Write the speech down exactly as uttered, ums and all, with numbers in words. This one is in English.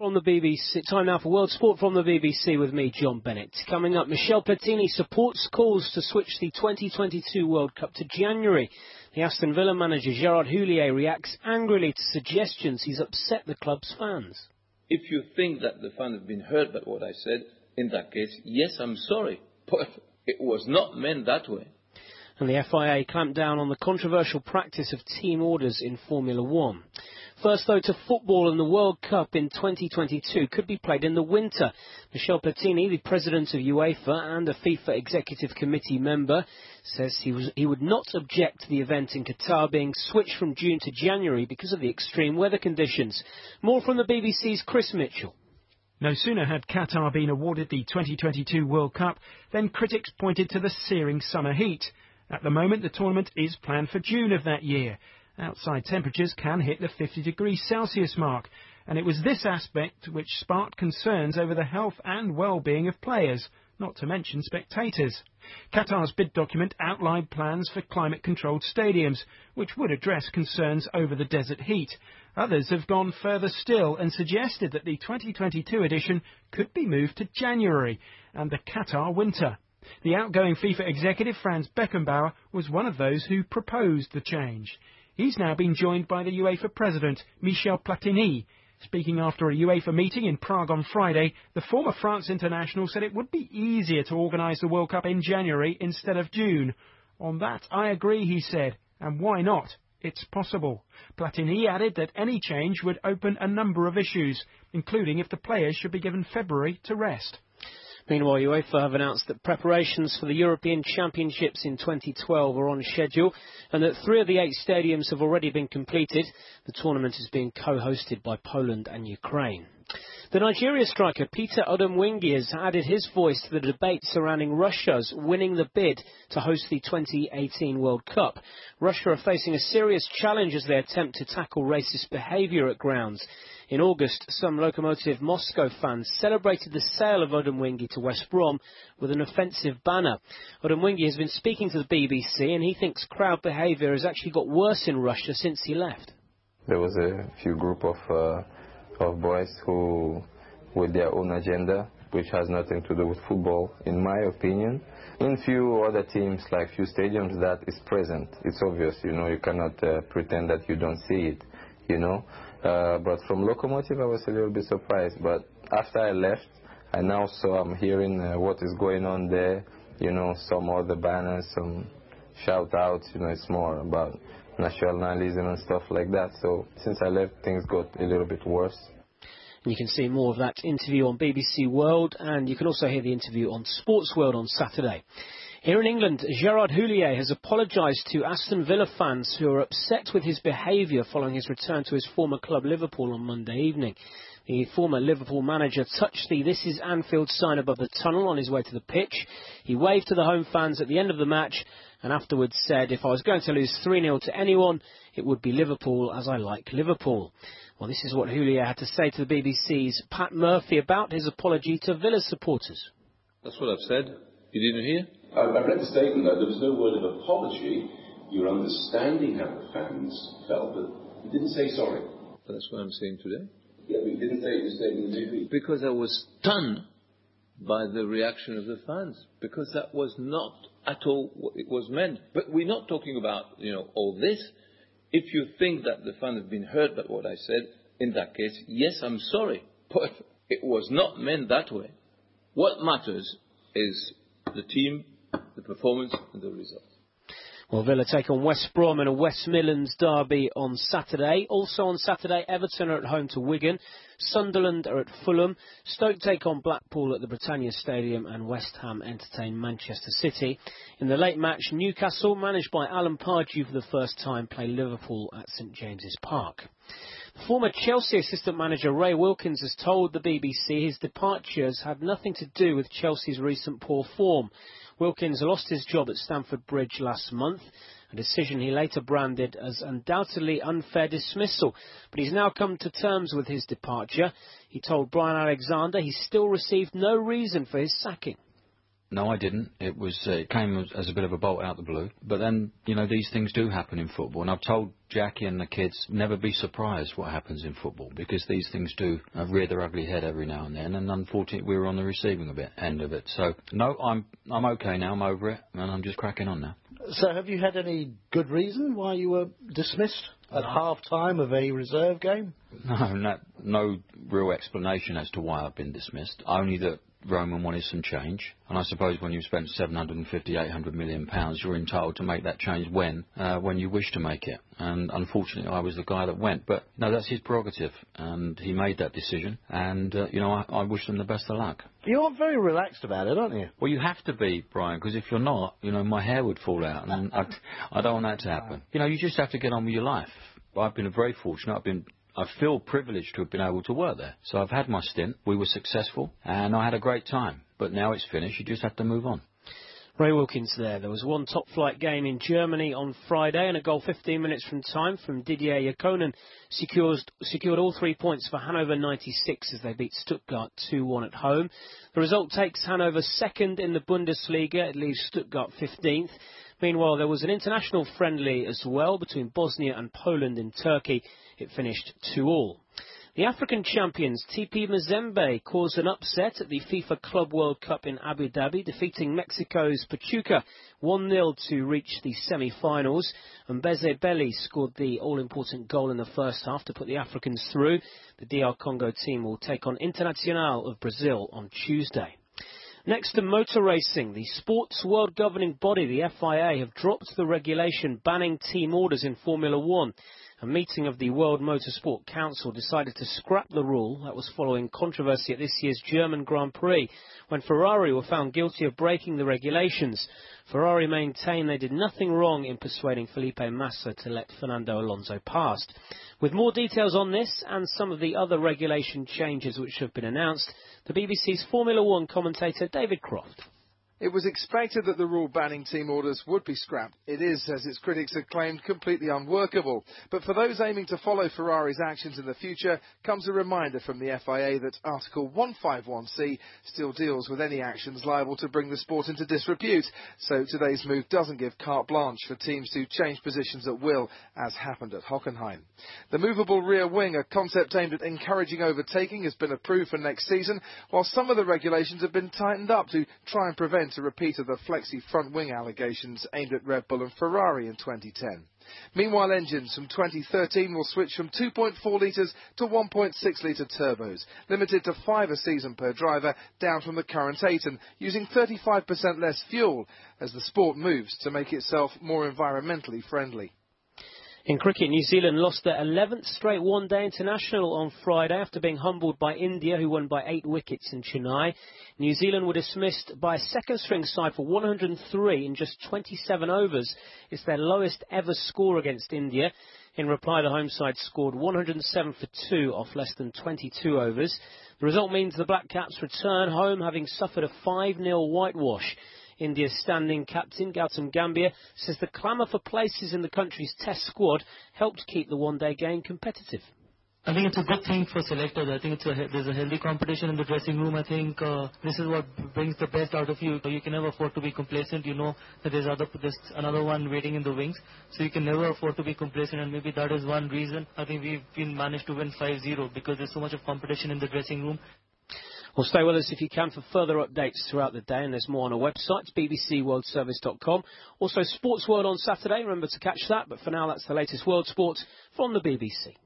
from the B B C. Time now for World Sport from the B B C with me, John Bennett. Coming up, Michel Platini supports calls to switch the twenty twenty-two World Cup to January. The Aston Villa manager Gerard Houllier reacts angrily to suggestions he's upset the club's fans. If you think that the fans have been hurt by what I said, in that case, yes, I'm sorry, but it was not meant that way. And the F I A clamped down on the controversial practice of team orders in Formula One. First, though, to football, and the World Cup in twenty twenty-two could be played in the winter. Michel Platini, the president of UEFA and a FIFA Executive Committee member, says he, was, he would not object to the event in Qatar being switched from June to January because of the extreme weather conditions. More from the B B C's Chris Mitchell. No sooner had Qatar been awarded the twenty twenty-two World Cup than critics pointed to the searing summer heat. At the moment, the tournament is planned for June of that year. Outside temperatures can hit the fifty degrees Celsius mark, and it was this aspect which sparked concerns over the health and well-being of players, not to mention spectators. Qatar's bid document outlined plans for climate-controlled stadiums, which would address concerns over the desert heat. Others have gone further still and suggested that the twenty twenty-two edition could be moved to January and the Qatar winter. The outgoing FIFA executive, Franz Beckenbauer, was one of those who proposed the change. He's now been joined by the UEFA president, Michel Platini. Speaking after a UEFA meeting in Prague on Friday, the former France international said it would be easier to organise the World Cup in January instead of June. On that, I agree, he said, and why not? It's possible. Platini added that any change would open a number of issues, including if the players should be given February to rest. Meanwhile, UEFA have announced that preparations for the European Championships in twenty twelve are on schedule and that three of the eight stadiums have already been completed. The tournament is being co-hosted by Poland and Ukraine. The Nigeria striker Peter Odemwingie has added his voice to the debate surrounding Russia's winning the bid to host the twenty eighteen World Cup. Russia are facing a serious challenge as they attempt to tackle racist behaviour at grounds. In August, some Lokomotiv Moscow fans celebrated the sale of Odemwingie to West Brom with an offensive banner. Odemwingie has been speaking to the B B C and he thinks crowd behaviour has actually got worse in Russia since he left. There was a few group of uh, of boys who, with their own agenda, which has nothing to do with football, in my opinion. In few other teams, like few stadiums, that is present. It's obvious, you know, you cannot uh, pretend that you don't see it, you know. Uh, but from Lokomotiv, I was a little bit surprised. But after I left, I now saw, I'm hearing uh, what is going on there, you know, some other banners, some shout-outs, you know, it's more about nationalism and stuff like that. So since I left, things got a little bit worse. You can see more of that interview on B B C World, and you can also hear the interview on Sports World on Saturday. Here in England, Gerard Houllier has apologised to Aston Villa fans who are upset with his behaviour following his return to his former club Liverpool on Monday evening. The former Liverpool manager touched the "This is Anfield" sign above the tunnel on his way to the pitch. He waved to the home fans at the end of the match and afterwards said, "If I was going to lose three nil to anyone, it would be Liverpool, as I like Liverpool." Well, this is what Houllier had to say to the B B C's Pat Murphy about his apology to Villa supporters. That's what I've said. You didn't hear? I read the statement, though. There was no word of apology. You were understanding how the fans felt, but you didn't say sorry. That's what I'm saying today. Yeah, but you didn't say it was statement in T V. Because I was stunned by the reaction of the fans. Because that was not at all what it was meant. But we're not talking about, you know, all this. If you think that the fans have been hurt by what I said, in that case, yes, I'm sorry. But it was not meant that way. What matters is the team, the performance and the result. Well, Villa take on West Brom in a West Midlands derby on Saturday. Also on Saturday, Everton are at home to Wigan. Sunderland are at Fulham. Stoke take on Blackpool at the Britannia Stadium, and West Ham entertain Manchester City. In the late match, Newcastle, managed by Alan Pardew for the first time, play Liverpool at St James's Park. Former Chelsea assistant manager Ray Wilkins has told the B B C his departures had nothing to do with Chelsea's recent poor form. Wilkins lost his job at Stamford Bridge last month, a decision he later branded as undoubtedly unfair dismissal. But he's now come to terms with his departure. He told Brian Alexander he still received no reason for his sacking. No, I didn't. It was uh, it came as, as a bit of a bolt out the blue. But then, you know, these things do happen in football. And I've told Jackie and the kids, never be surprised what happens in football, because these things do uh, rear their ugly head every now and then. And unfortunately, we were on the receiving a bit, end of it. So, no, I'm I'm okay now. I'm over it, and I'm just cracking on now. So have you had any good reason why you were dismissed at half-time of a reserve game? No, no, no real explanation as to why I've been dismissed, only that Roman wanted some change. And I suppose when you've spent seven hundred fifty, eight hundred million pounds, you're entitled to make that change when uh, when you wish to make it. And unfortunately, I was the guy that went. But, no, that's his prerogative. And he made that decision. And, uh, you know, I, I wish them the best of luck. You're very relaxed about it, aren't you? Well, you have to be, Brian, because if you're not, you know, my hair would fall out. And I, I don't want that to happen. You know, you just have to get on with your life. I've been very fortunate. I've been... I feel privileged to have been able to work there. So I've had my stint. We were successful, and I had a great time. But now it's finished. You just have to move on. Ray Wilkins there. There was one top-flight game in Germany on Friday, and a goal fifteen minutes from time from Didier Ikonen secured, secured all three points for Hannover ninety-six as they beat Stuttgart two one at home. The result takes Hannover second in the Bundesliga. It leaves Stuttgart fifteenth. Meanwhile, there was an international friendly as well between Bosnia and Poland in Turkey. It finished two all. The African champions T P Mazembe caused an upset at the FIFA Club World Cup in Abu Dhabi, defeating Mexico's Pachuca one nil to reach the semi-finals. And Mbeze Belly scored the all-important goal in the first half to put the Africans through. The D R Congo team will take on Internacional of Brazil on Tuesday. Next to motor racing, the sports world governing body, the F I A, have dropped the regulation banning team orders in Formula One. A meeting of the World Motorsport Council decided to scrap the rule. That was following controversy at this year's German Grand Prix, when Ferrari were found guilty of breaking the regulations. Ferrari maintained they did nothing wrong in persuading Felipe Massa to let Fernando Alonso past. With more details on this and some of the other regulation changes which have been announced, the B B C's Formula One commentator David Croft. It was expected that the rule banning team orders would be scrapped. It is, as its critics have claimed, completely unworkable. But for those aiming to follow Ferrari's actions in the future, comes a reminder from the F I A that Article one fifty-one C still deals with any actions liable to bring the sport into disrepute. So today's move doesn't give carte blanche for teams to change positions at will, as happened at Hockenheim. The movable rear wing, a concept aimed at encouraging overtaking, has been approved for next season, while some of the regulations have been tightened up to try and prevent a repeat of the flexi front wing allegations aimed at Red Bull and Ferrari in twenty ten. Meanwhile, engines from twenty thirteen will switch from two point four litres to one point six litre turbos, limited to five a season per driver, down from the current eight, and using thirty-five percent less fuel as the sport moves to make itself more environmentally friendly. In cricket, New Zealand lost their eleventh straight one-day international on Friday after being humbled by India, who won by eight wickets in Chennai. New Zealand were dismissed by a second-string side for one hundred three in just twenty-seven overs. It's their lowest ever score against India. In reply, the home side scored one hundred seven for two off less than twenty-two overs. The result means the Black Caps return home, having suffered a five nil whitewash. India's standing captain, Gautam Gambhir, says the clamour for places in the country's test squad helped keep the one-day game competitive. I think it's a good thing for selectors. I think it's a, there's a healthy competition in the dressing room. I think uh, this is what brings the best out of you. You can never afford to be complacent. You know that there's, other, there's another one waiting in the wings. So you can never afford to be complacent, and maybe that is one reason I think we've been managed to win five zero, because there's so much of competition in the dressing room. Well, stay with us if you can for further updates throughout the day, and there's more on our website, b b c world service dot com. Also, Sports World on Saturday. Remember to catch that. But for now, that's the latest world sports from the B B C.